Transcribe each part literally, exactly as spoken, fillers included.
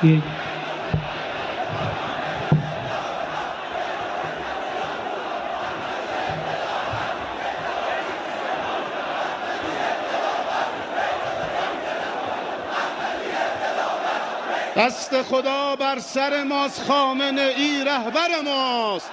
یک. دست خدا بر سر ماست، خامنه ای رهبر ماست.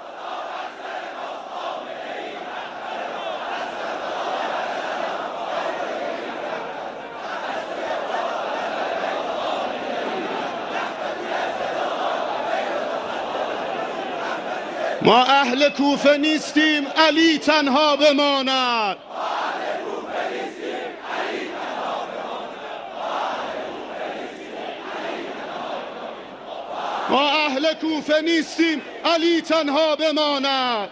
ما اهل کوفه نیستیم، علی تنها بماند. ما اهل کوفه نیستیم، علی تنها بماند.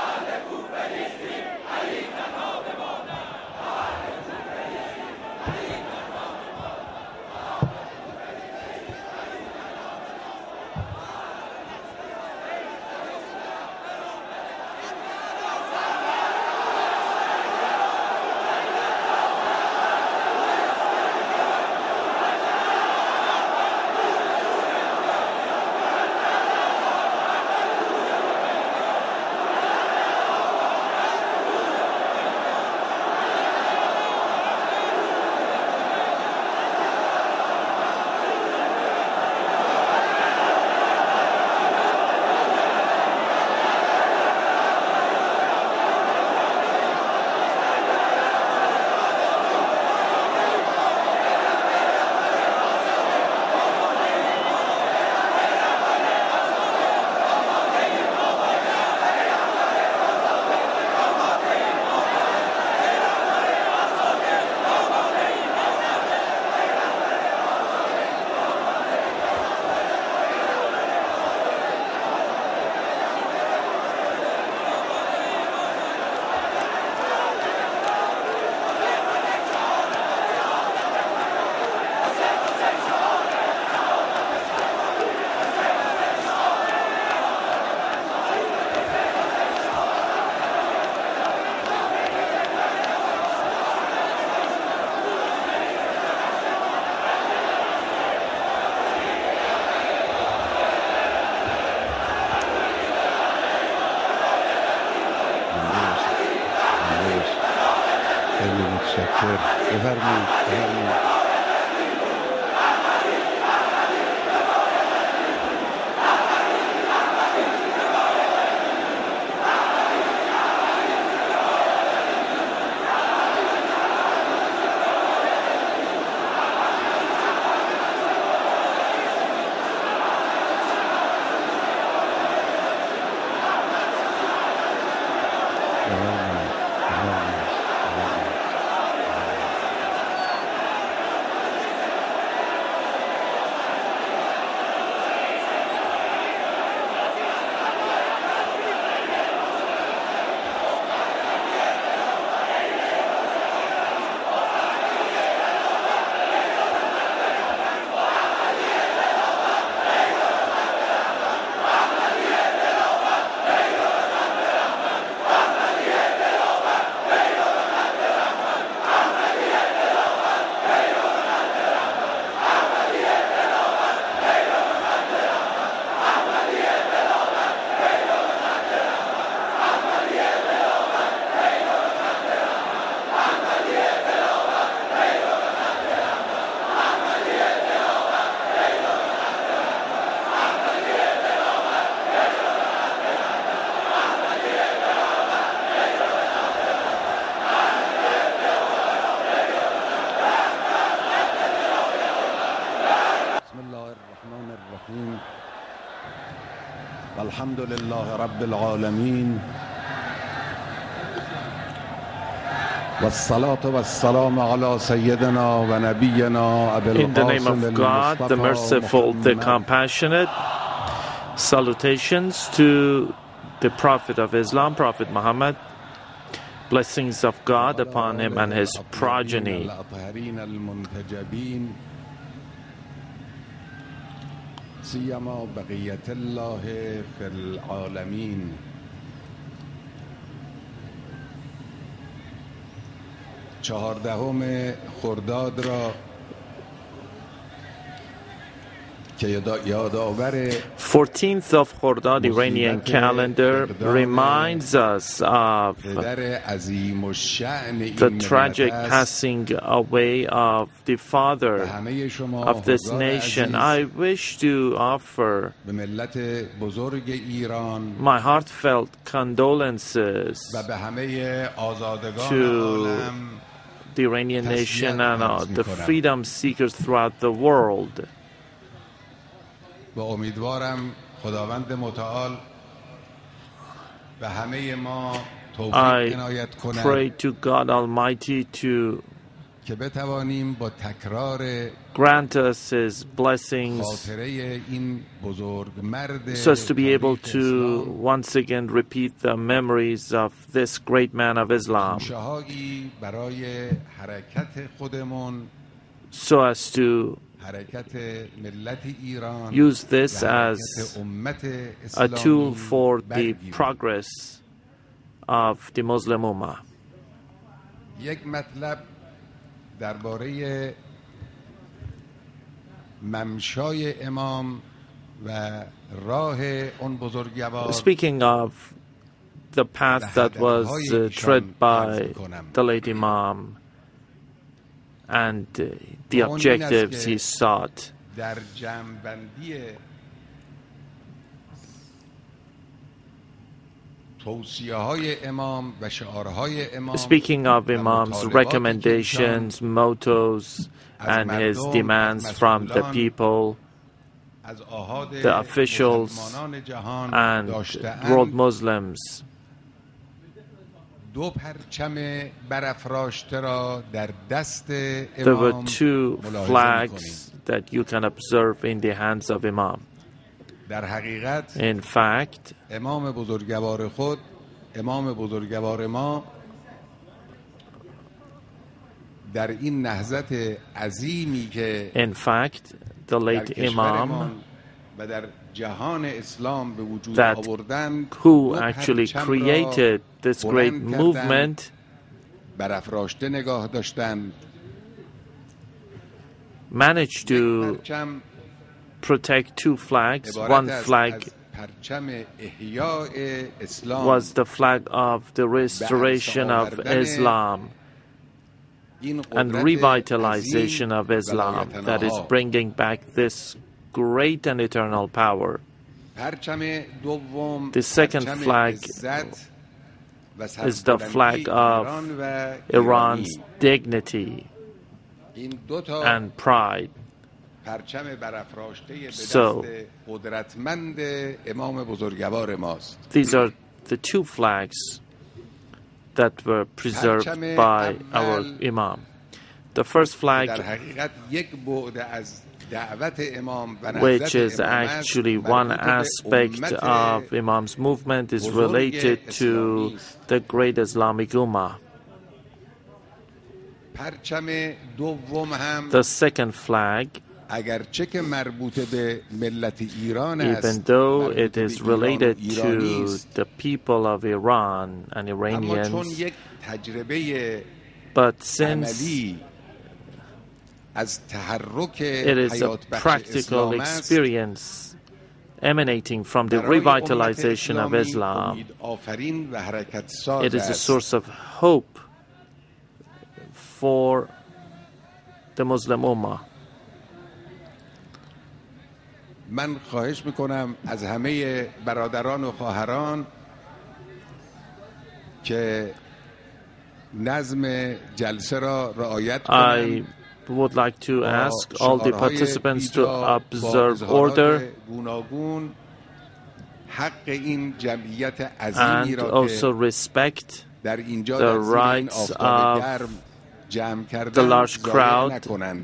الحمد لله رب العالمين والصلاة والسلام على سيدنا ونبينا أبي القاسم. In the name of God, the merciful, the compassionate, salutations to the Prophet of Islam, Prophet Muhammad. Blessings of God upon him and his progeny. سیما بقیت الله فی العالمین. چهاردهم خرداد را fourteenth of Khordad Iranian calendar reminds us of the tragic passing away of the father of this nation. I wish to offer my heartfelt condolences to the Iranian nation and uh, the freedom seekers throughout the world. و امیدوارم خداوند متعال به همه ما توفیق عنایت کند. I pray to God Almighty to که بتوانیم با تکرار grant us His blessings خاطره این بزرگ مرد so as to be able to once again repeat the memories of this great man of Islam, شهایی برای حرکت خودمون so as to use this as a tool for the progress of the Muslim Ummah. یک مطلب درباره ممشای امام و راه اون بزرگوار. Speaking of the path that was uh, tread by the late Imam and uh, the objectives he sought. در جمع‌بندی توصیه‌های امام و شعارهای امام. Speaking of Imam's recommendations, mottos, and his demands from the people, the officials, and world Muslims, دو پرچم برافراشته را در دست there were امام two flags that you can observe in the hands of Imam. در حقیقت In fact, امام بزرگوار خود، امام بزرگوار ما در این نهضت عظیمی که in fact, the late Imam و در جهان اسلام به وجود that آوردند who actually created this great movement برافراشته نگاه داشتند. managed to protect two flags. One flag was the flag of the restoration of Islam and revitalization of Islam, that is bringing back this great and eternal power. The second flag is the flag of Iran's dignity and pride. So, these are the two flags that were preserved by our Imam. The first flag, which is actually one aspect of Imam's movement, is related to the great Islamic Ummah. The second flag, even though it is related to the people of Iran and Iranians, but since it is a practical experience emanating from the revitalization of Islam, it is a source of hope for the Muslim Ummah. من خواهش میکنم از همه برادران و خواهران که نظم جلسه را رعایت کنند. I would like to ask all the participants to observe order and also respect the rights of the large crowd.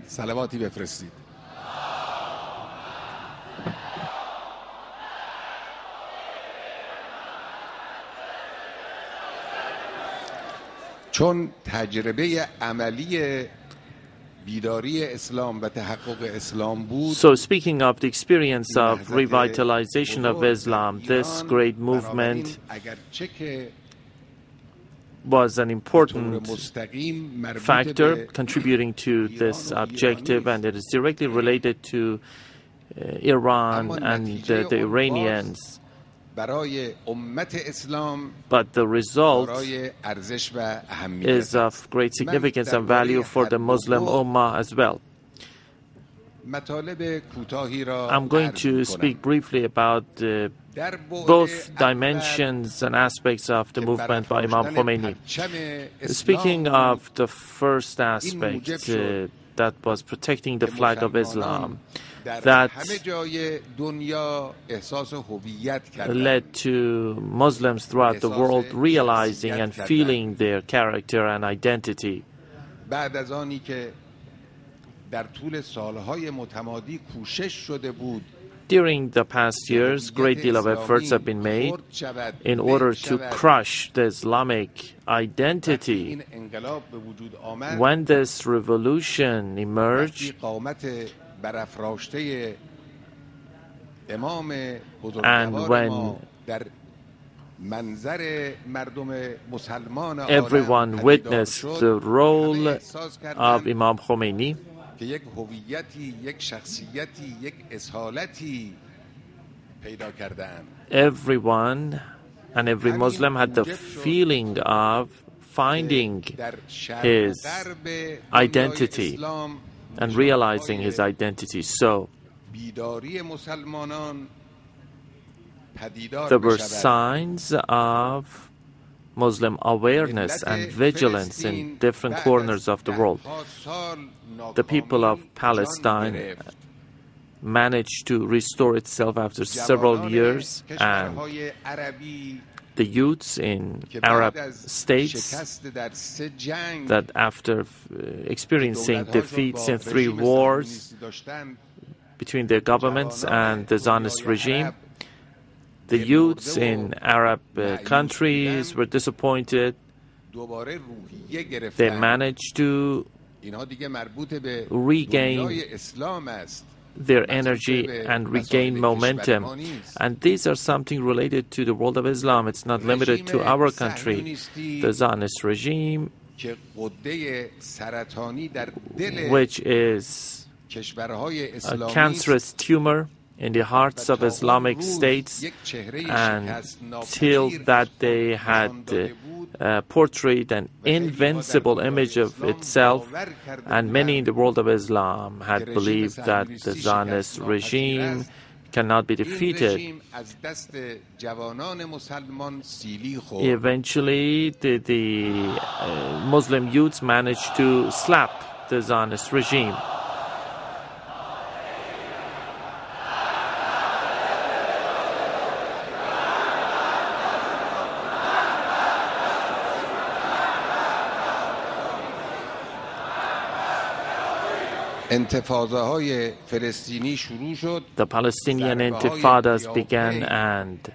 چون تجربه عملی بیداری اسلام و تحقق اسلام بود. So speaking of the experience of revitalization of Islam, this great movement was an important factor contributing to this objective, and it is directly related to Iran and uh, the Iranians. But the result is of great significance and value for the Muslim Ummah as well. I'm going to speak briefly about uh, both dimensions and aspects of the movement by Imam Khomeini. Speaking of the first aspect, uh, that was protecting the flag of Islam, that led to Muslims throughout the world realizing and feeling their character and identity. During the past years, great deal of efforts have been made in order to crush the Islamic identity. When this revolution emerged, and when everyone witnessed the role of Imam Khomeini, everyone and every Muslim had the feeling of finding his identity and realizing his identity. So there were signs of Muslim awareness and vigilance in different corners of the world. The people of Palestine managed to restore itself after several years, and the youths in Arab states that after experiencing defeats in three wars between their governments and the Zionist regime, the youths in Arab uh, countries were disappointed. They managed to regain their energy and regain momentum. And these are something related to the world of Islam. It's not limited to our country. The Zionist regime, which is a cancerous tumor in the hearts of Islamic states, and till that they had uh, uh, portrayed an invincible image of itself, and many in the world of Islam had believed that the Zionist regime cannot be defeated. Eventually, the, the uh, Muslim youths managed to slap the Zionist regime. The Palestinian intifadas began, and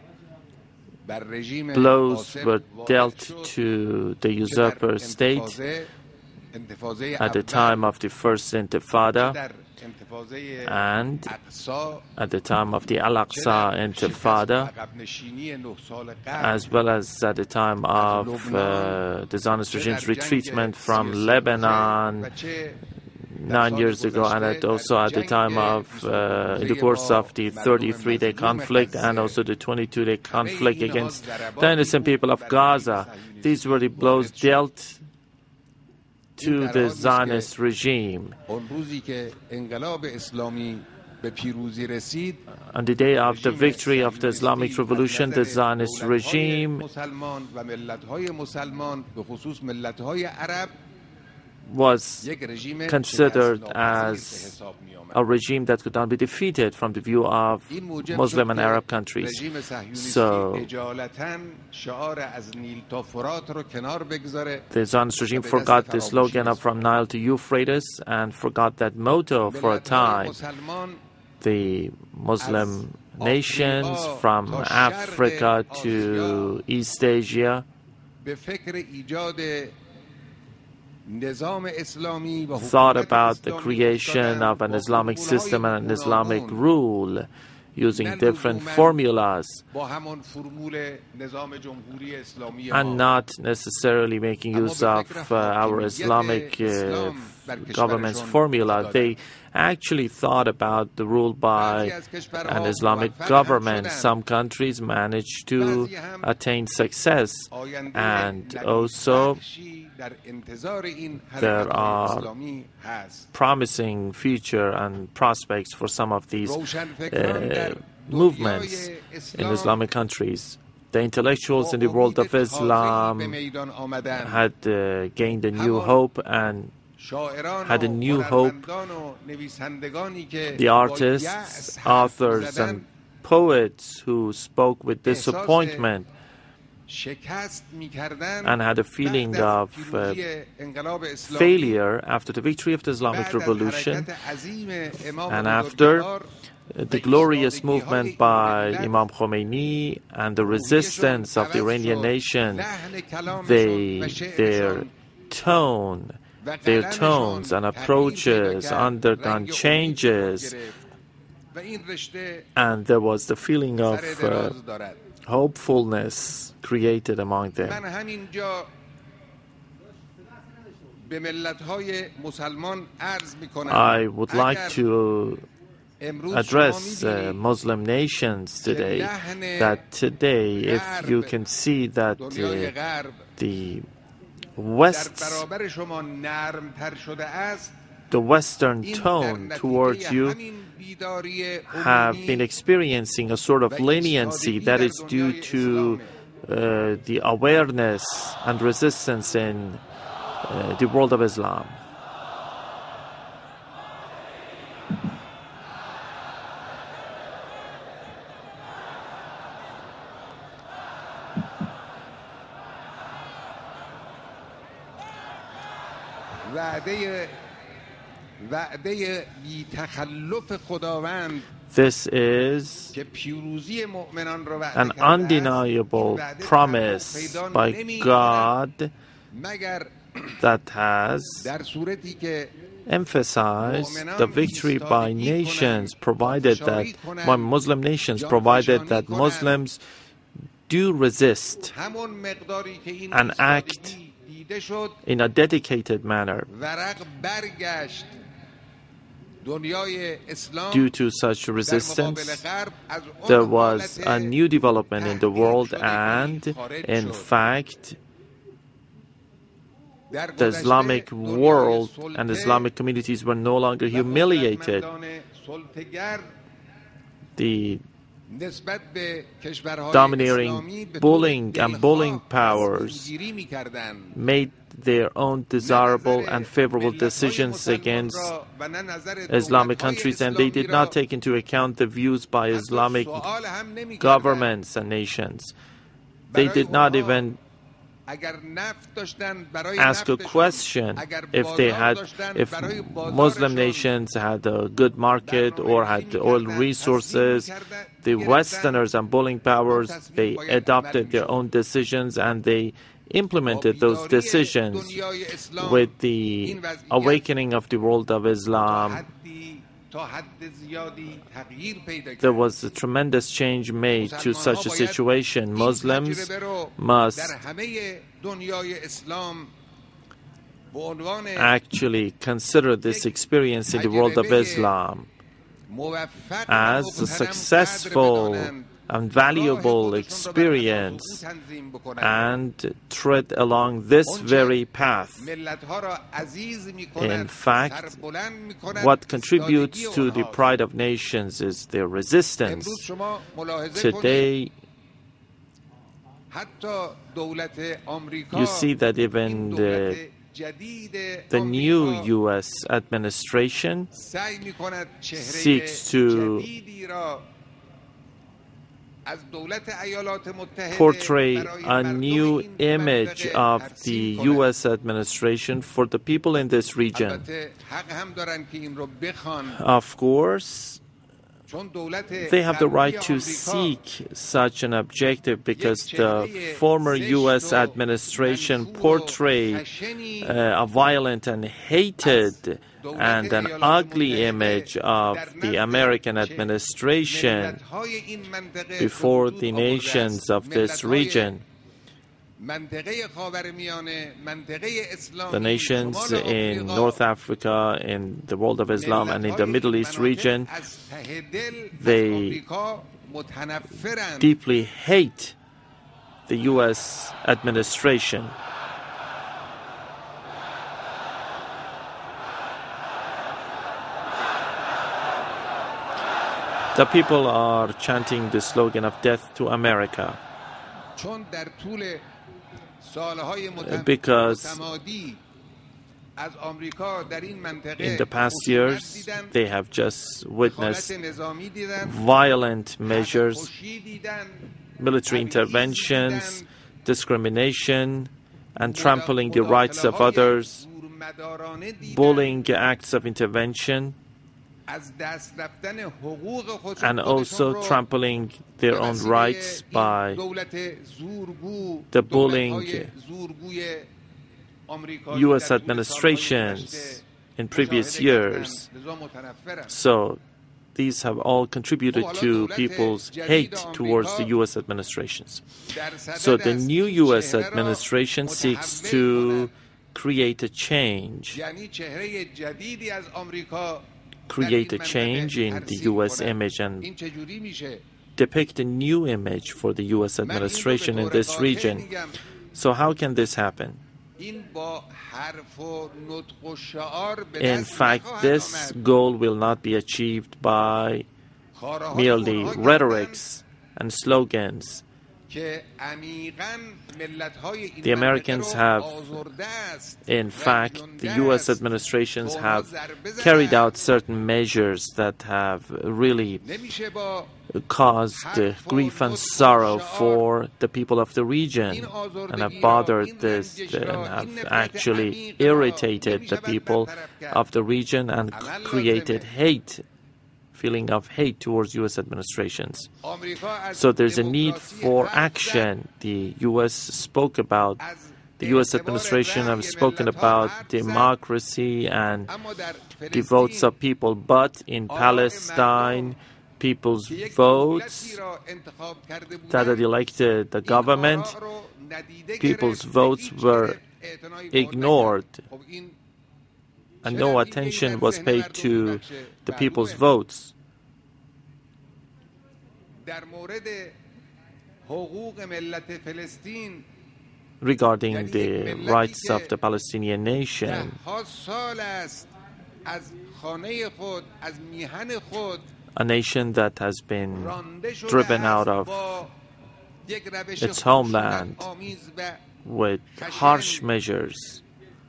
blows were dealt to the usurper state at the time of the first intifada and at the time of the Al-Aqsa intifada, as well as at the time of uh, the Zionist regime's retreatment from Lebanon nine years ago, and at also at the time of, uh, in the course of the thirty-three day conflict and also the twenty-two day conflict against the innocent people of Gaza. These were the blows dealt to the Zionist regime. On the day of the victory of the Islamic Revolution, the Zionist regime was considered as a regime that could not be defeated from the view of Muslim and Arab countries. So the Zionist regime forgot the slogan of from Nile to Euphrates and forgot that motto for a time. The Muslim nations from Africa to East Asia thought about the creation of an Islamic system and an Islamic rule using different formulas and not necessarily making use of uh, our Islamic uh, government's formula. They actually thought about the rule by an Islamic government. Some countries managed to attain success, and also there are promising future and prospects for some of these uh, movements in Islamic countries. The intellectuals in the world of Islam had uh, gained a new hope and had a new hope. The artists, authors, and poets who spoke with disappointment and had a feeling of uh, failure after the victory of the Islamic Revolution and after uh, the glorious movement by Imam Khomeini and the resistance of the Iranian nation. They, their tone, their tones and approaches undergone changes, and there was the feeling of uh, hopefulness created among them. I would like to address uh, Muslim nations today, that today, if you can see that uh, the West's, the Western tone towards you have been experiencing a sort of leniency that is due to uh, the awareness and resistance in uh, the world of Islam. This is an undeniable promise by God that has emphasized the victory by nations, provided that by Muslim nations, provided that Muslims do resist and act in a dedicated manner. Due to such resistance, there was a new development in the world, and in fact, the Islamic world and Islamic communities were no longer humiliated. The domineering bullying and bullying powers made their own desirable and favorable decisions against Islamic countries, and they did not take into account the views by Islamic governments and nations. They did not even ask a question if they had, if Muslim nations had a good market or had oil resources. The Westerners and bullying powers, they adopted their own decisions and they implemented those decisions. With the awakening of the world of Islam, there was a tremendous change made to such a situation. Muslims must actually consider this experience in the world of Islam as a successful and valuable experience and tread along this very path. In fact, what contributes to the pride of nations is their resistance. Today, you see that even the, the new U S administration seeks to portray a new image of the U S administration for the people in this region. Of course, they have the right to seek such an objective because the former U S administration portrayed uh, a violent and hated and an ugly image of the American administration before the nations of this region. the nations in North Africa, in the world of Islam, and in the Middle East region, they deeply hate the U S administration. The people are chanting the slogan of death to America, because in the past years they have just witnessed violent measures, military interventions, discrimination, and trampling the rights of others, bullying acts of intervention, and also trampling their own rights by the bullying U S administrations in previous years. So these have all contributed to people's hate towards the U S administrations. So the new U S administration seeks to create a change, create a change in the U S image and depict a new image for the U S administration in this region. So how can this happen? In fact, this goal will not be achieved by merely rhetorics and slogans. The Americans have, in fact, the U S administrations have carried out certain measures that have really caused grief and sorrow for the people of the region, and have bothered this and have actually irritated the people of the region and created hate, feeling of hate towards U S administrations. So there's a need for action. The U S spoke about, the U S administration have spoken about democracy and the votes of people, but in Palestine, people's votes that had elected the government, people's votes were ignored, and no attention was paid to the people's votes. Regarding the rights of the Palestinian nation, a nation that has been driven out of its homeland with harsh measures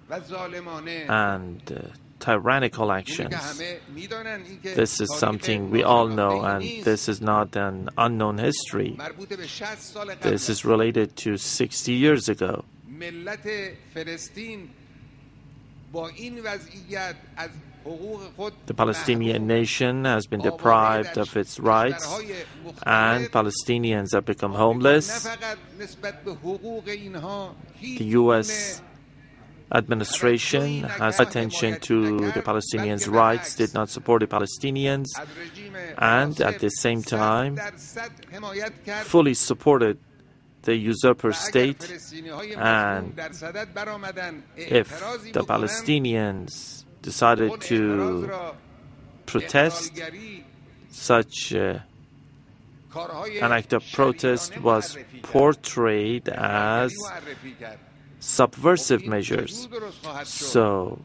and uh, tyrannical actions. This is something we all know, and this is not an unknown history. This is related to sixty years ago. The Palestinian nation has been deprived of its rights, and Palestinians have become homeless. The U S administration has attention to the Palestinians' rights, did not support the Palestinians, and at the same time fully supported the usurper state. And if the Palestinians decided to protest, such uh, an act of protest was portrayed as subversive measures. So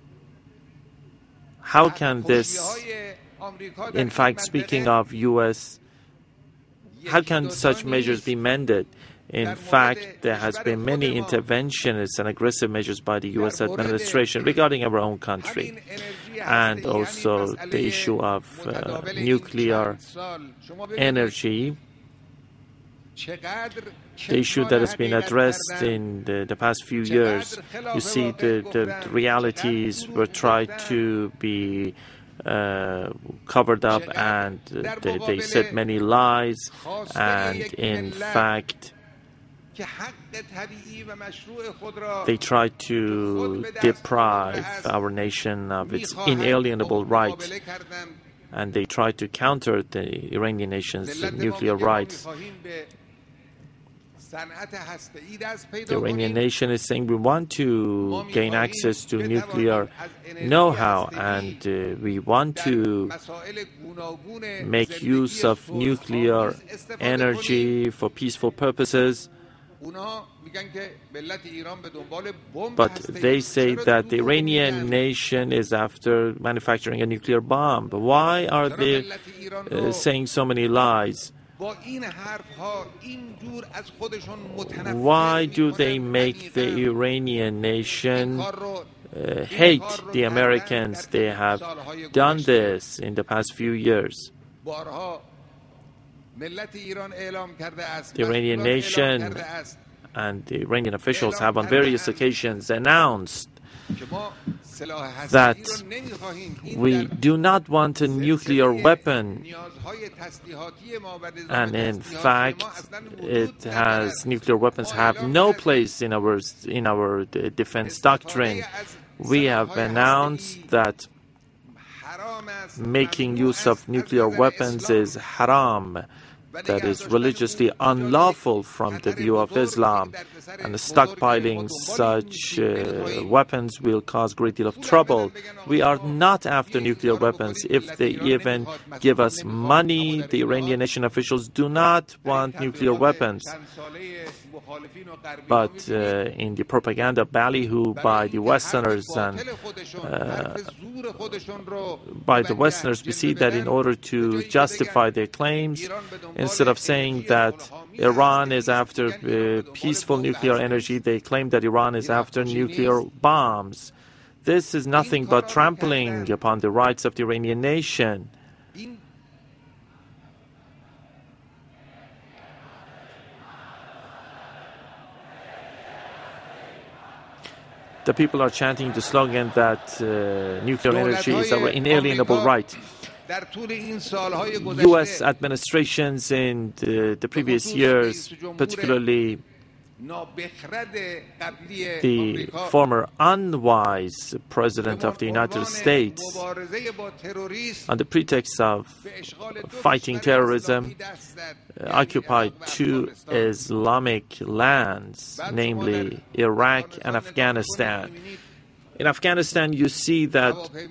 how can this, in fact, speaking of U S, how can such measures be mended? In fact, there has been many interventionist and aggressive measures by the U S administration regarding our own country, and also the issue of uh, nuclear energy, the issue that has been addressed in the, the past few years. You see, the, the, the realities were tried to be uh, covered up, and they, they said many lies, and in fact, they tried to deprive our nation of its inalienable right, and they tried to counter the Iranian nation's nuclear rights. The Iranian nation is saying we want to gain access to nuclear know-how, and uh, we want to make use of nuclear energy for peaceful purposes. But they say that the Iranian nation is after manufacturing a nuclear bomb. Why are they uh, saying so many lies? Why do they make the Iranian nation uh, hate the Americans? They have done this in the past few years. The Iranian nation and the Iranian officials have on various occasions announced that we do not want a nuclear weapon, and in fact it has nuclear weapons have no place in our in our defense doctrine. We have announced that making use of nuclear weapons is haram, that is religiously unlawful from the view of Islam, and stockpiling such uh, weapons will cause a great deal of trouble. We are not after nuclear weapons. If they even give us money, the Iranian nation officials do not want nuclear weapons. But uh, in the propaganda ballyhoo by the Westerners and uh, by the Westerners, we see that in order to justify their claims, instead of saying that Iran is after uh, peaceful nuclear energy, they claim that Iran is after nuclear bombs. This is nothing but trampling upon the rights of the Iranian nation. The people are chanting the slogan that uh, nuclear energy is our inalienable right. U S administrations in the, the previous years, particularly the former unwise president of the United States, on the pretext of fighting terrorism, uh, occupied two Islamic lands, namely Iraq and Afghanistan. In Afghanistan, you see that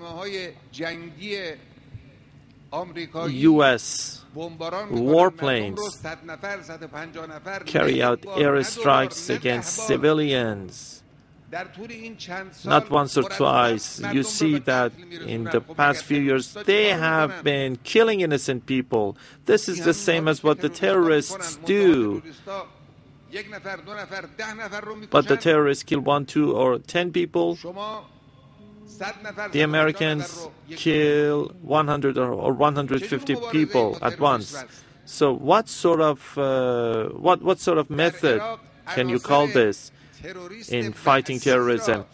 U S warplanes carry out airstrikes against civilians. Not once or twice. You see that in the past few years they have been killing innocent people. This is the same as what the terrorists do. But the terrorists kill one, two, or ten people. The Americans kill one hundred or one hundred fifty people at once. So, what sort of uh, what what sort of method can you call this in fighting terrorism?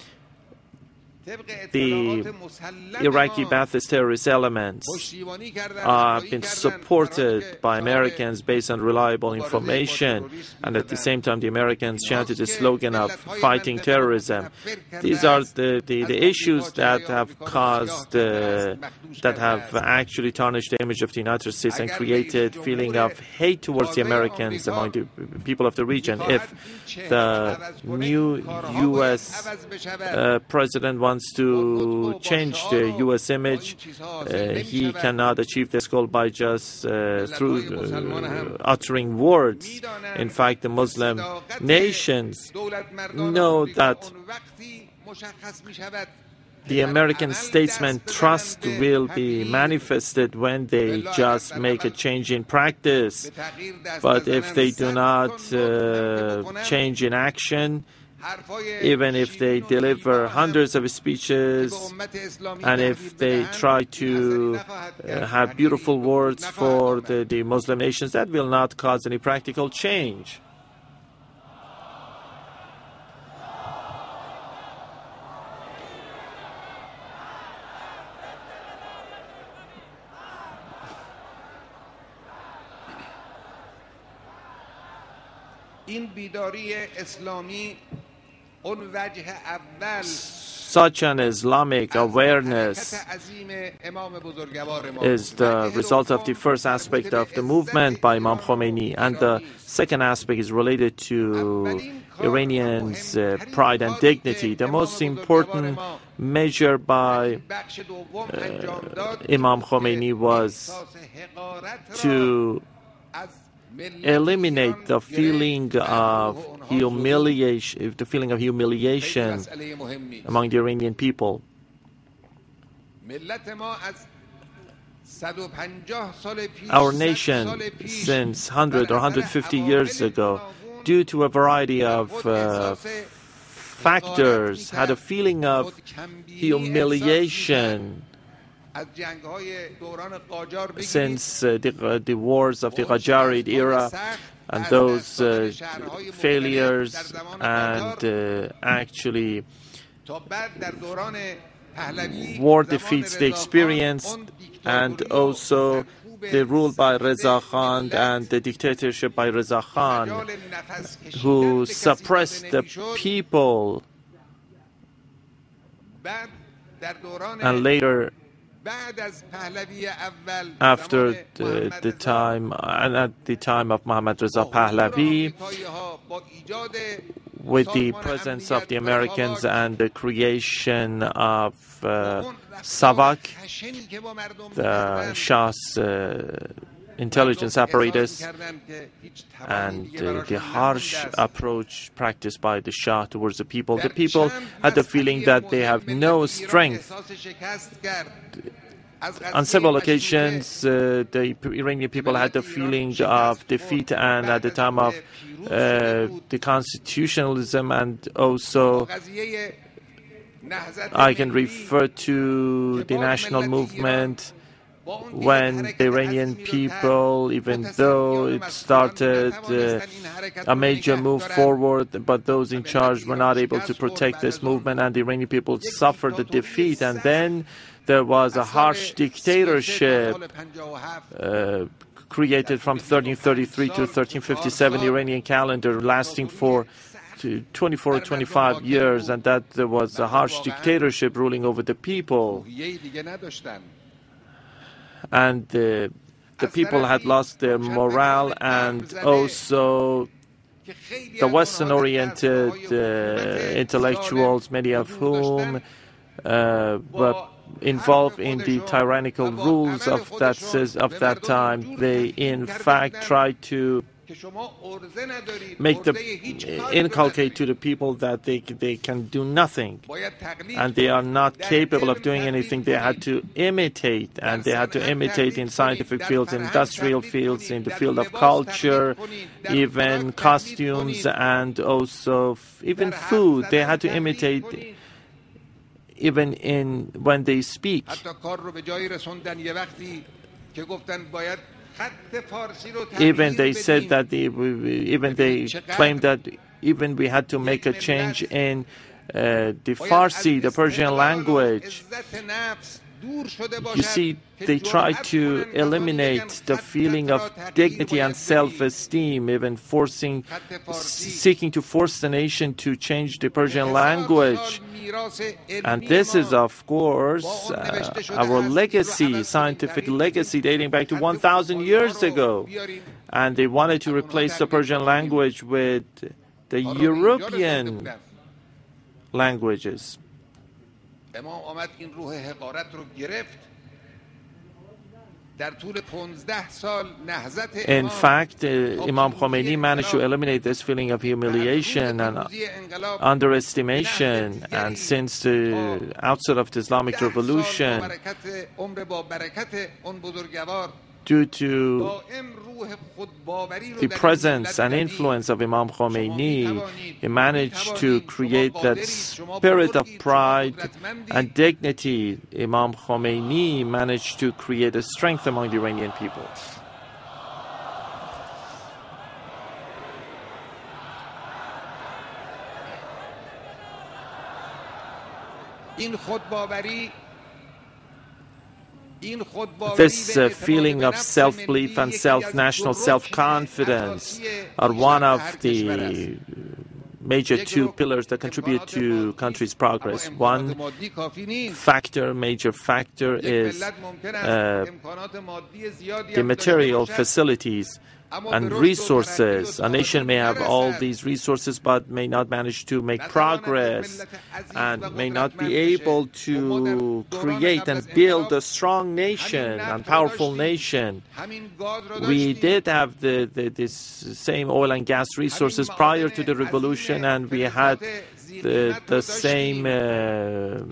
The Iraqi Ba'athist terrorist elements have been supported by Americans based on reliable information, and at the same time the Americans chanted the slogan of fighting terrorism. These are the, the, the issues that have caused, uh, that have actually tarnished the image of the United States and created a feeling of hate towards the Americans among the people of the region. If the new U S uh, president wants to change the U S image, uh, he cannot achieve this goal by just uh, through uh, uttering words. In fact, the Muslim nations know that the American statesman trust will be manifested when they just make a change in practice. But if they do not uh, change in action, even if they deliver hundreds of speeches and if they try to uh, have beautiful words for the, the Muslim nations, that will not cause any practical change. Such an Islamic awareness is the result of the first aspect of the movement by Imam Khomeini, and the second aspect is related to Iranians' uh, pride and dignity. The most important measure by uh, Imam Khomeini was to eliminate the feeling of humiliation, the feeling of humiliation among the Iranian people. Our nation, since one hundred or one hundred fifty years ago, due to a variety of uh, factors, had a feeling of humiliation since uh, the, uh, the wars of the Qajarid era and those uh, failures and uh, actually war defeats they experienced, and also the rule by Reza Khan and the dictatorship by Reza Khan, who suppressed the people, and later after the, the time and at the time of Mohammad Reza Pahlavi, with the presence of the Americans and the creation of uh, SAVAK, the Shah's uh, intelligence apparatus, and uh, the harsh approach practiced by the Shah towards the people. The people had the feeling that they have no strength. On several occasions, uh, the Iranian people had the feeling of defeat, and at the time of uh, the constitutionalism, and also I can refer to the national movement, when the Iranian people, even though it started uh, a major move forward, but those in charge were not able to protect this movement, and the Iranian people suffered a defeat. And then there was a harsh dictatorship uh, created from thirteen thirty-three to thirteen fifty-seven Iranian calendar, lasting for twenty-four or twenty-five years, and that there was a harsh dictatorship ruling over the people. And uh, the people had lost their morale, and also the Western-oriented uh, intellectuals, many of whom uh, were involved in the tyrannical rules of that of that time, they in fact tried to make the inculcate to the people that they they can do nothing, and they are not capable of doing anything. They had to imitate, and they had to imitate in scientific fields, in industrial fields, in the field of culture, even costumes, and also even food. They had to imitate even in when they speak. Even they said that the, even they claimed that even we had to make a change in uh, the Farsi, the Persian language. You see, they try to eliminate the feeling of dignity and self-esteem, even forcing, seeking to force the nation to change the Persian language. And this is, of course, uh, our legacy, scientific legacy dating back to one thousand years ago. And they wanted to replace the Persian language with the European languages. In fact, uh, Imam Khomeini managed to eliminate this feeling of humiliation and underestimation, and since the outset of the Islamic Revolution, due to the presence and influence of Imam Khomeini, he managed to create that spirit of pride and dignity. Imam Khomeini managed to create a strength among the Iranian people. This uh, feeling of self-belief and self-national self-confidence are one of the major two pillars that contribute to country's progress. One factor, major factor, is uh, the material facilities and resources. A nation may have all these resources but may not manage to make progress and may not be able to create and build a strong nation and powerful nation. We did have the, the, this same oil and gas resources prior to the revolution, and we had the, the same uh,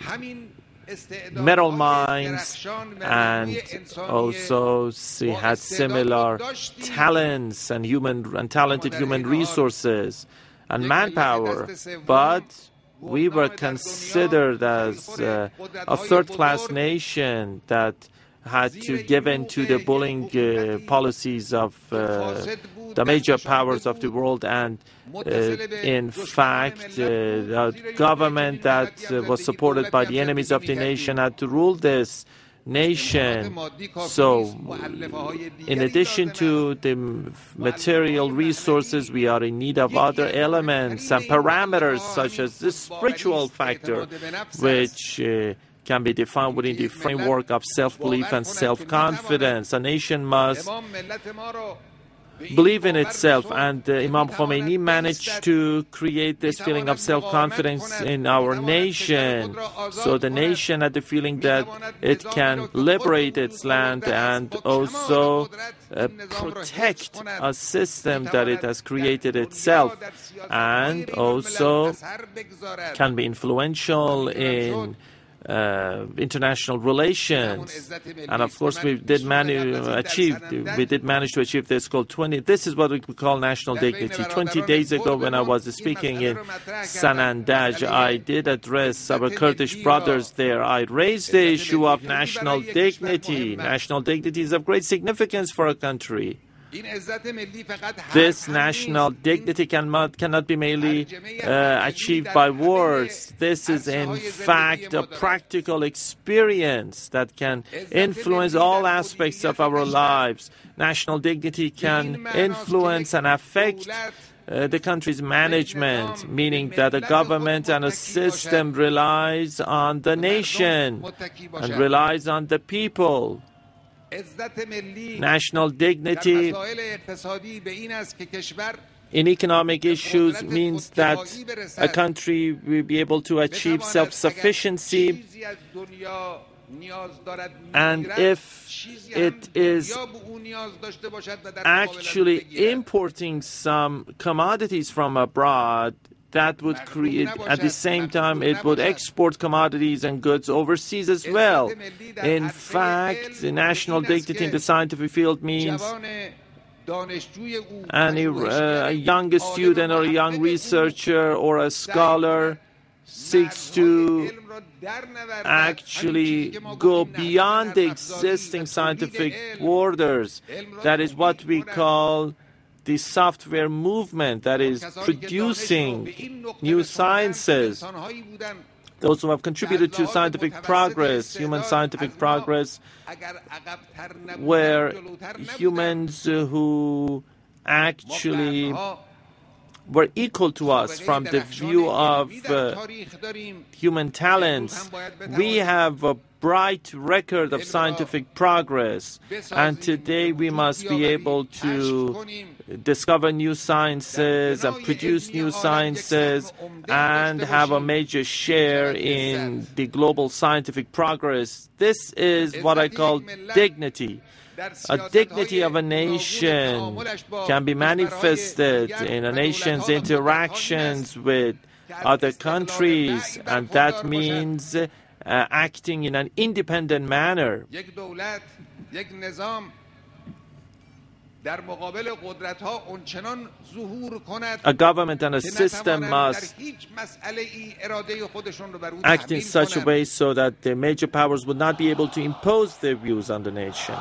metal mines, and also we had similar talents and human and talented human resources and manpower, but we were considered as uh, a third-class nation that had to give in to the bullying uh, policies of uh, the major powers of the world, and uh, in fact uh, the government that uh, was supported by the enemies of the nation had to rule this nation. So in addition to the material resources, we are in need of other elements and parameters, such as the spiritual factor, which uh, can be defined within the framework of self-belief and self-confidence. A nation must believe in itself, and uh, Imam Khomeini managed to create this feeling of self-confidence in our nation. So the nation had the feeling that it can liberate its land and also uh, protect a system that it has created itself, and also can be influential in Uh, international relations. And of course we did manage achieve we did manage to achieve this goal. twenty this is what we call national dignity. twenty days ago, when I was speaking in Sanandaj, I did address our Kurdish brothers there. I raised the issue of national dignity. National dignity is of great significance for a country. This national dignity cannot, cannot be merely uh, achieved by words. This is in fact a practical experience that can influence all aspects of our lives. National dignity can influence and affect uh, the country's management, meaning that a government and a system relies on the nation and relies on the people. National dignity in economic issues means that a country will be able to achieve self-sufficiency, and if it is actually importing some commodities from abroad, that would create, at the same time, it would export commodities and goods overseas as well. In fact, the national dignity in the scientific field means any, uh, a young student or a young researcher or a scholar seeks to actually go beyond the existing scientific borders. That is what we call the software movement, that is producing new sciences. Those who have contributed to scientific progress, human scientific progress, were humans who actually were equal to us from the view of uh, human talents. We have a bright record of scientific progress, and today we must be able to discover new sciences and produce new sciences and have a major share in the global scientific progress. This is what I call dignity. A dignity of a nation can be manifested in a nation's interactions with other countries, and that means uh, acting in an independent manner. A government and a system must act in such a way so that the major powers would not be able to impose their views on the nation.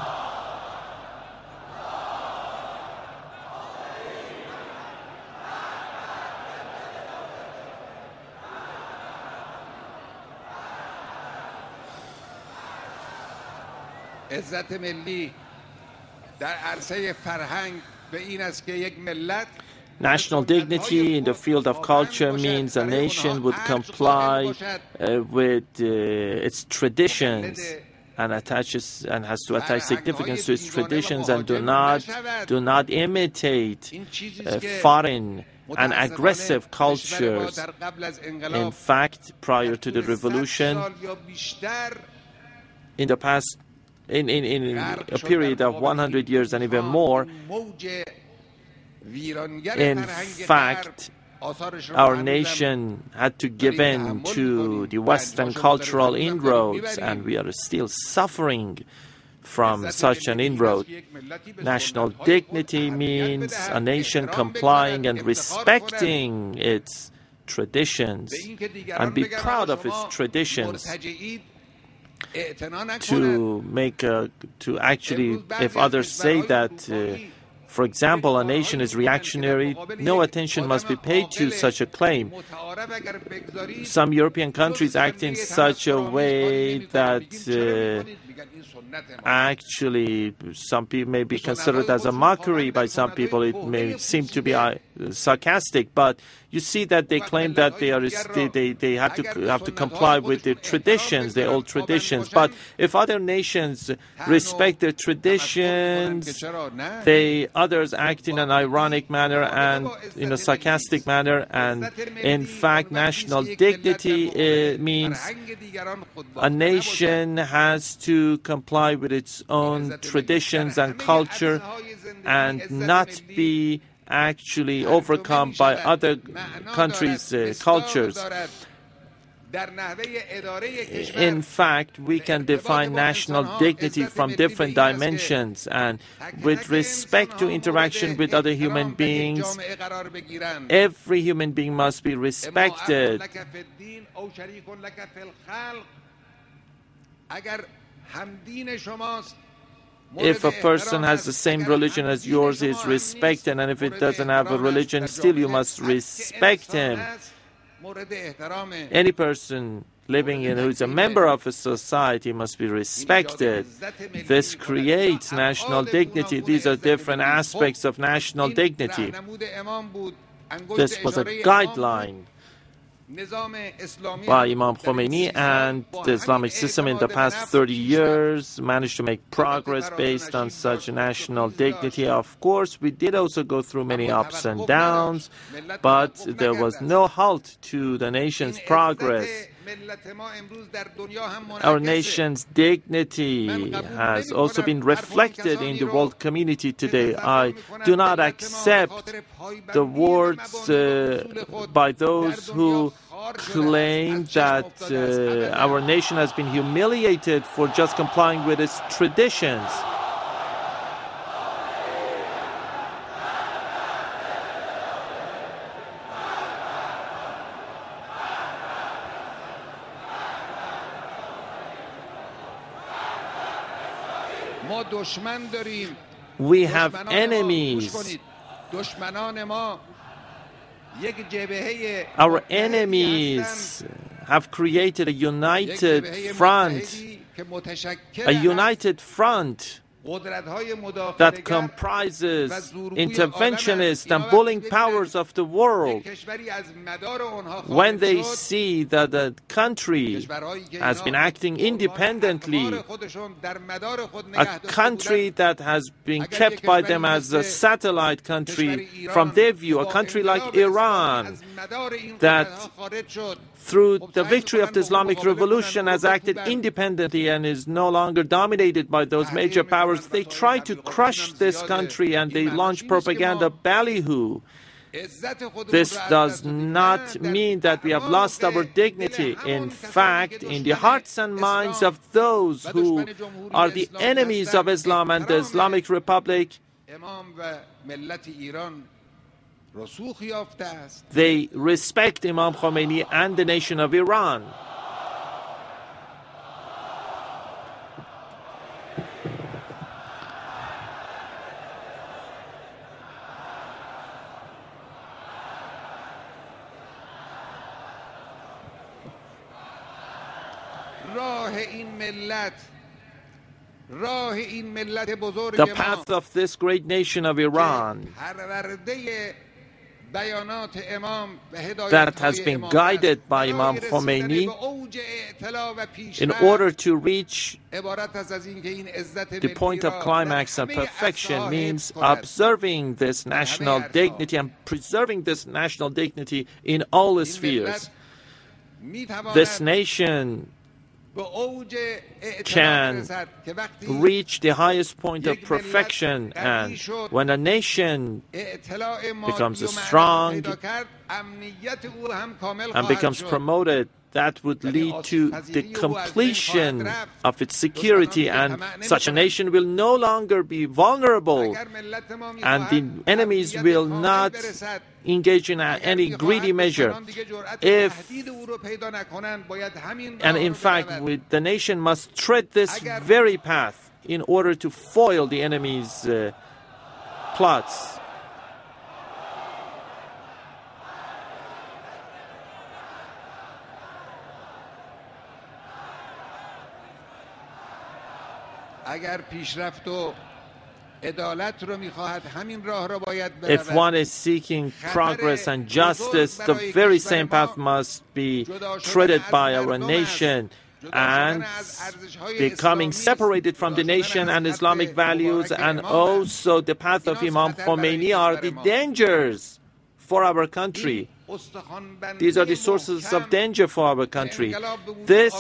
عزت ملی در عرصه فرهنگ به این است که یک ملت National dignity in the field of culture means a nation would comply uh, with uh, its traditions and attaches and has to attach significance to its traditions and do not do not imitate uh, foreign and aggressive cultures. In fact, prior to the revolution, in the past, in, in, in a period of one hundred years and even more, in fact, our nation had to give in to the Western cultural inroads, and we are still suffering from such an inroad. National dignity means a nation complying and respecting its traditions and be proud of its traditions. To make a, to actually, if others say that, uh, for example, a nation is reactionary, no attention must be paid to such a claim. Some European countries act in such a way that uh, actually some people may be considered as a mockery by some people. It may seem to be uh, sarcastic, but you see that they claim that they are they, they, they have to have to comply with their traditions, their old traditions. But if other nations respect their traditions, they others act in an ironic manner and in a sarcastic manner. And in fact, national dignity uh, means a nation has to comply with its own traditions and culture and not be actually overcome by other countries' uh, cultures. In fact, we can define national dignity from different dimensions, and with respect to interaction with other human beings, every human being must be respected. If a person has the same religion as yours, he is respected, and if it doesn't have a religion, still you must respect him. Any person living in who is a member of a society must be respected. This creates national dignity. These are different aspects of national dignity. This was a guideline by Imam Khomeini, and the Islamic system in the past thirty years managed to make progress based on such national dignity. Of course, we did also go through many ups and downs, but there was no halt to the nation's progress. Our nation's dignity has also been reflected in the world community today. I do not accept the words uh, by those who claim that uh, our nation has been humiliated for just complying with its traditions. We have enemies. Our enemies have created a united front, a united front that comprises interventionist and bullying powers of the world. When they see that the country has been acting independently, a country that has been kept by them as a satellite country from their view, a country like Iran, that through the victory of the Islamic Revolution has acted independently and is no longer dominated by those major powers, they try to crush this country and they launch propaganda ballyhoo. This does not mean that we have lost our dignity. In fact, in the hearts and minds of those who are the enemies of Islam and the Islamic Republic, they respect Imam Khomeini and the nation of Iran. The path of this great nation of Iran, that has been guided by Imam Khomeini in order to reach the point of climax and perfection means observing this national dignity and preserving this national dignity in all spheres. This nation can reach the highest point of perfection, and when a nation becomes strong and becomes promoted, that would lead to the completion of its security, and such a nation will no longer be vulnerable, and the enemies will not engage in any greedy measure. If, and in fact, the nation must tread this very path in order to foil the enemy's uh, plots. If one is seeking progress and justice, the very same path must be treaded by our nation, and becoming separated from the nation and Islamic values, and also the path of Imam Khomeini are the dangers for our country. These are the sources of danger for our country. This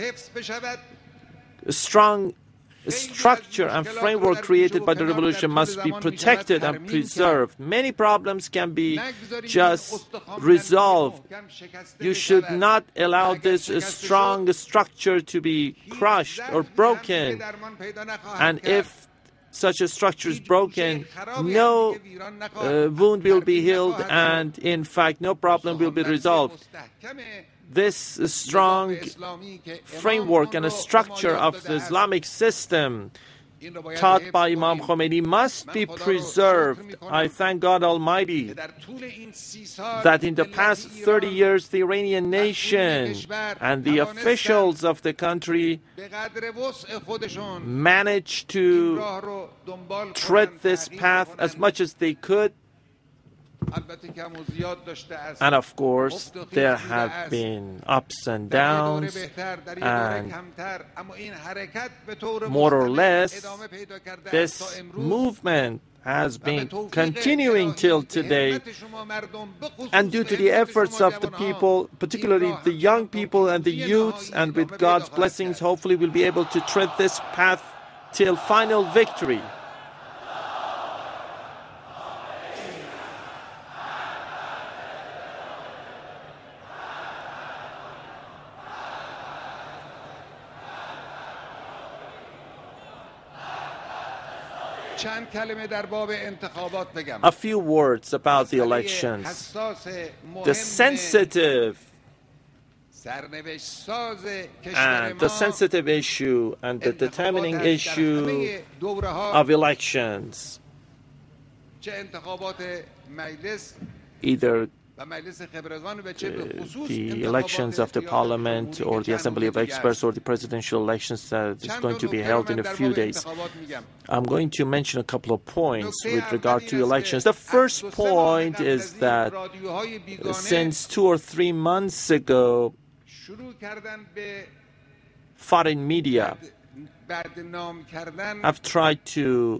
strong structure and framework created by the revolution must be protected and preserved. Many problems can be just resolved. You should not allow this strong structure to be crushed or broken. And if such a structure is broken, no uh, wound will be healed, and in fact, no problem will be resolved. This strong framework and a structure of the Islamic system taught by Imam Khomeini must be preserved. I thank God Almighty that in the past thirty years, the Iranian nation and the officials of the country managed to tread this path as much as they could. And of course, there have been ups and downs, and more or less, this movement has been continuing till today. And due to the efforts of the people, particularly the young people and the youths, and with God's blessings, hopefully we'll be able to tread this path till final victory. A few words about the elections. The sensitive and the sensitive issue and the determining issue of elections, either Uh, the elections of the parliament or the assembly of experts or the presidential elections that is going to be held in a few days. I'm going to mention a couple of points with regard to elections. The first point is that since two or three months ago, foreign media have tried to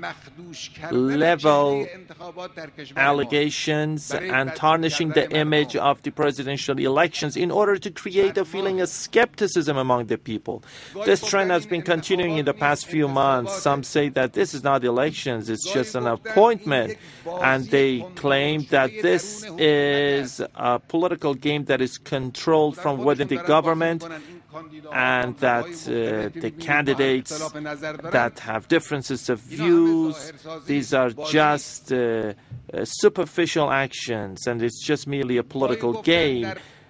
level allegations and tarnishing the image of the presidential elections in order to create a feeling of skepticism among the people. This trend has been continuing in the past few months. Some say that this is not elections, it's just an appointment, and they claim that this is a political game that is controlled from within the government, and that uh, the candidates that have differences of views, these are just uh, uh, superficial actions, and it's just merely a political game.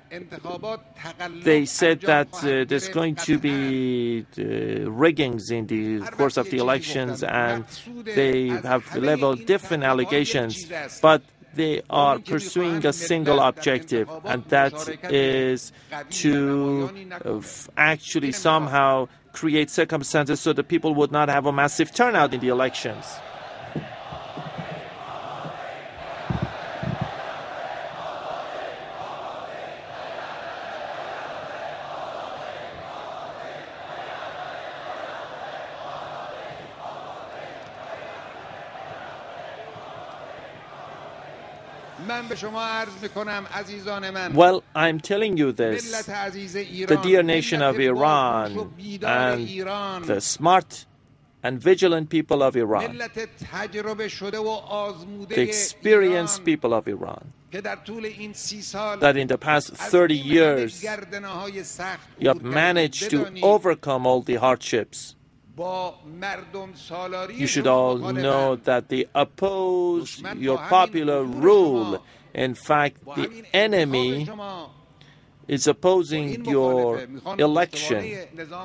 They said that uh, there's going to be uh, riggings in the course of the elections, and they have leveled different allegations, but they are pursuing a single objective, and that is to uh, actually somehow create circumstances so that people would not have a massive turnout in the elections. Well, I'm telling you this, the dear nation of Iran and the smart and vigilant people of Iran, the experienced people of Iran, that in the past thirty years you have managed to overcome all the hardships. You should all know that they oppose your popular rule. In fact, the enemy is opposing your election.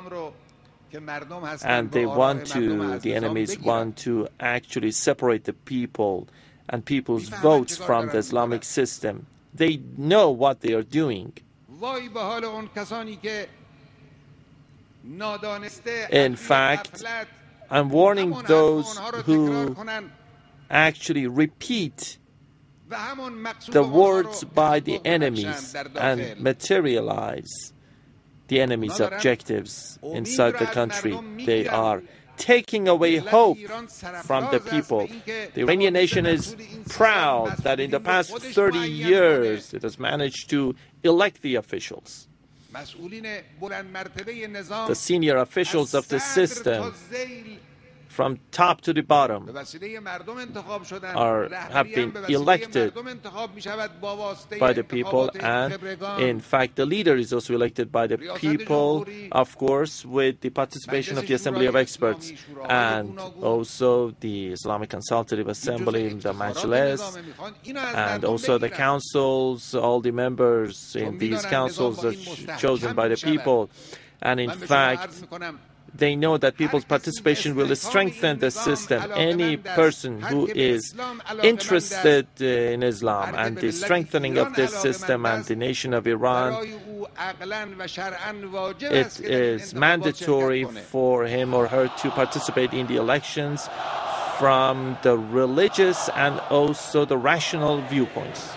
And they want to, the enemies want to actually separate the people and people's votes from the Islamic system. They know what they are doing. In fact, I'm warning those who actually repeat the words by the enemies and materialize the enemy's objectives inside the country. They are taking away hope from the people. The Iranian nation is proud that in the past thirty years it has managed to elect the officials. The senior officials of the system, from top to the bottom, are, have been elected by the people, and in fact the leader is also elected by the people, of course, with the participation of the Assembly of Experts and also the Islamic Consultative Assembly, the Majlis, and also the councils. All the members in these councils are ch chosen by the people, and in fact they know that people's participation will strengthen the system. Any person who is interested in Islam and the strengthening of this system and the nation of Iran, it is mandatory for him or her to participate in the elections from the religious and also the rational viewpoints.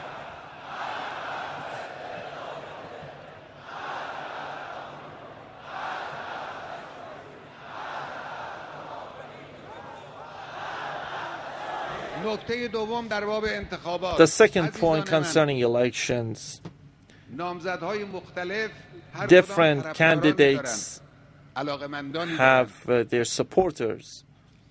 The second point concerning elections, different candidates have uh, their supporters.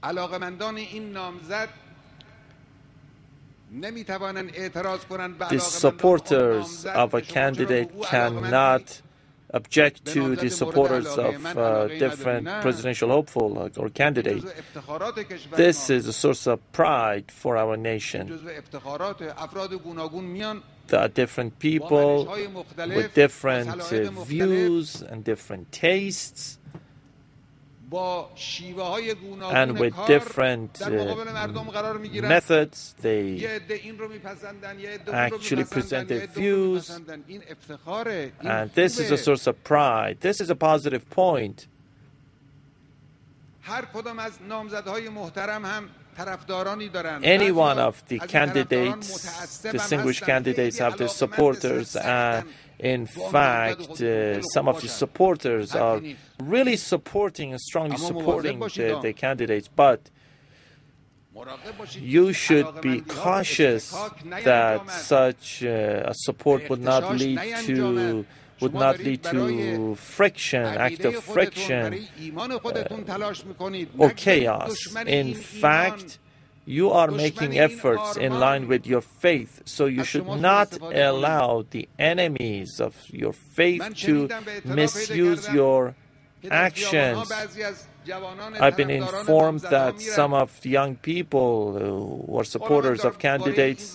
The supporters of a candidate cannot object to the supporters of uh, different presidential hopeful or candidate. This is a source of pride for our nation. There are different people with different uh, views and different tastes, and with different uh, methods. They actually present their views, and this is a source of pride. This is a positive point. Any one of the candidates, distinguished candidates, have their supporters, and in fact, uh, some of the supporters are really supporting and strongly supporting the, the candidates. But you should be cautious that such uh, a support would not lead to would not lead to friction, act of friction, uh, or chaos. In fact, you are making efforts in line with your faith, so you should not allow the enemies of your faith to misuse your actions. I've been informed that some of the young people who are supporters of candidates,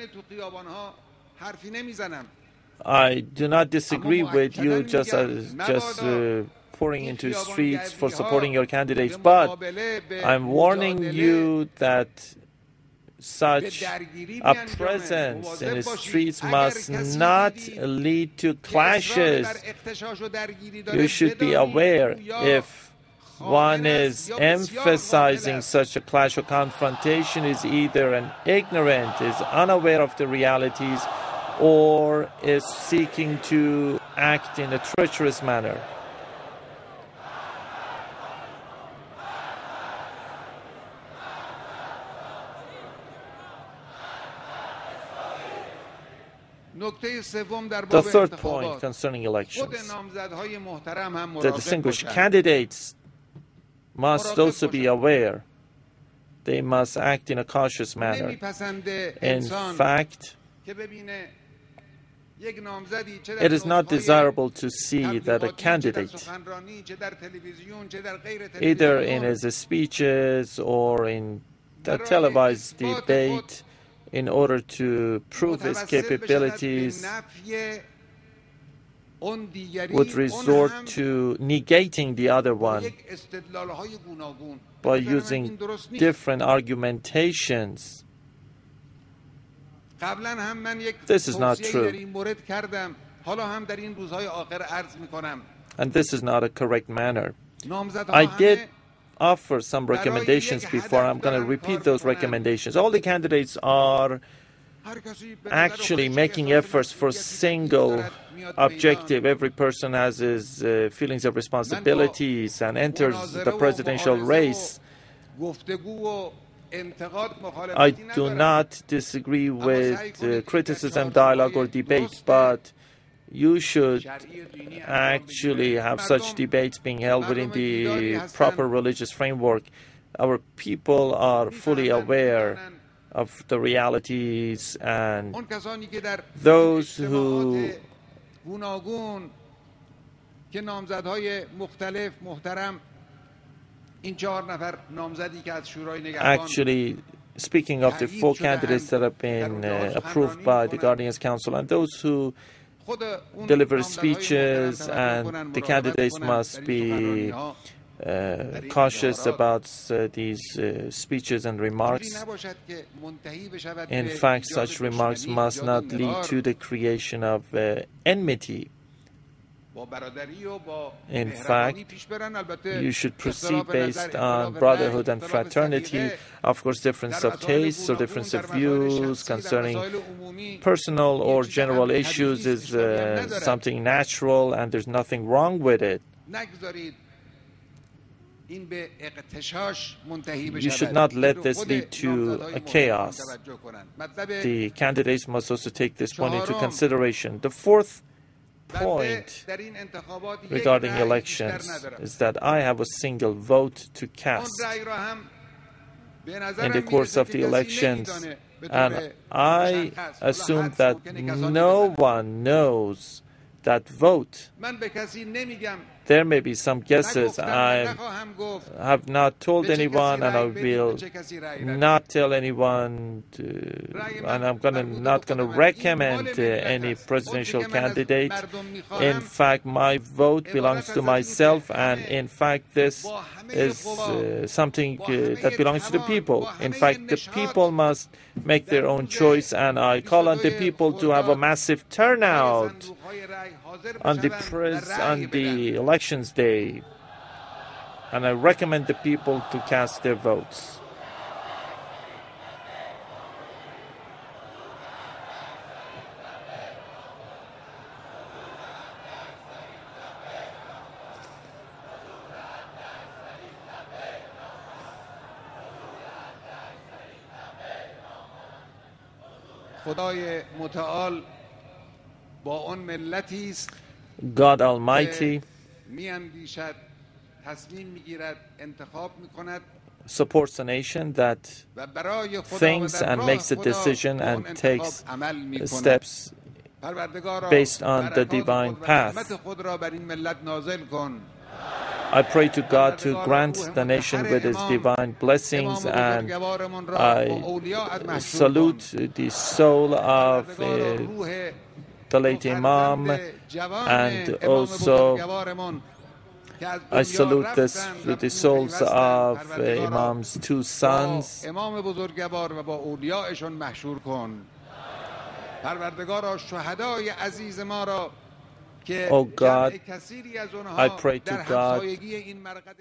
I do not disagree with you just as just uh, pouring into streets for supporting your candidates, but I'm warning you that such a presence in the streets must not lead to clashes. You should be aware if one is emphasizing such a clash or confrontation is either an ignorant, is unaware of the realities, or is seeking to act in a treacherous manner. The third point concerning elections. The distinguished candidates must also be aware. They must act in a cautious manner. In fact, it is not desirable to see that a candidate, either in his speeches or in the televised debate, in order to prove his capabilities, would resort to negating the other one by using different argumentations. This is not true. And this is not a correct manner. I did offer some recommendations before. I'm going to repeat those recommendations. All the candidates are actually making efforts for a single objective. Every person has his uh, feelings of responsibilities and enters the presidential race. I do not disagree with uh, criticism, dialogue, or debate, but you should actually have such debates being held within the proper religious framework. Our people are fully aware of the realities, and those who actually, speaking of the four candidates that have been uh, approved by the Guardians Council, and those who deliver speeches, and the candidates must be uh, cautious about uh, these uh, speeches and remarks. In fact, such remarks must not lead to the creation of uh, enmity. In fact, you should proceed based on brotherhood and fraternity. Of course, difference of tastes or difference of views concerning personal or general issues is uh, something natural, and there's nothing wrong with it. You should not let this lead to a chaos. The candidates must also take this point into consideration. The fourth point regarding elections is that I have a single vote to cast in the course of the elections, and I assume that no one knows that vote. There may be some guesses. I have not told anyone, and I will not tell anyone, to, and I'm gonna, not going to recommend uh, any presidential candidate. In fact, my vote belongs to myself, and in fact, this is uh, something uh, that belongs to the people. In fact, the people must make their own choice, and I call on the people to have a massive turnout on the pres on the elections day, and I recommend the people to cast their votes. God Almighty supports a nation that thinks and makes a decision and takes steps based on the divine path. I pray to God to grant the nation with His divine blessings, and I salute the soul of uh, the late Imam, and also I salute this, the souls of uh, Imam's two sons. Oh God, I pray to God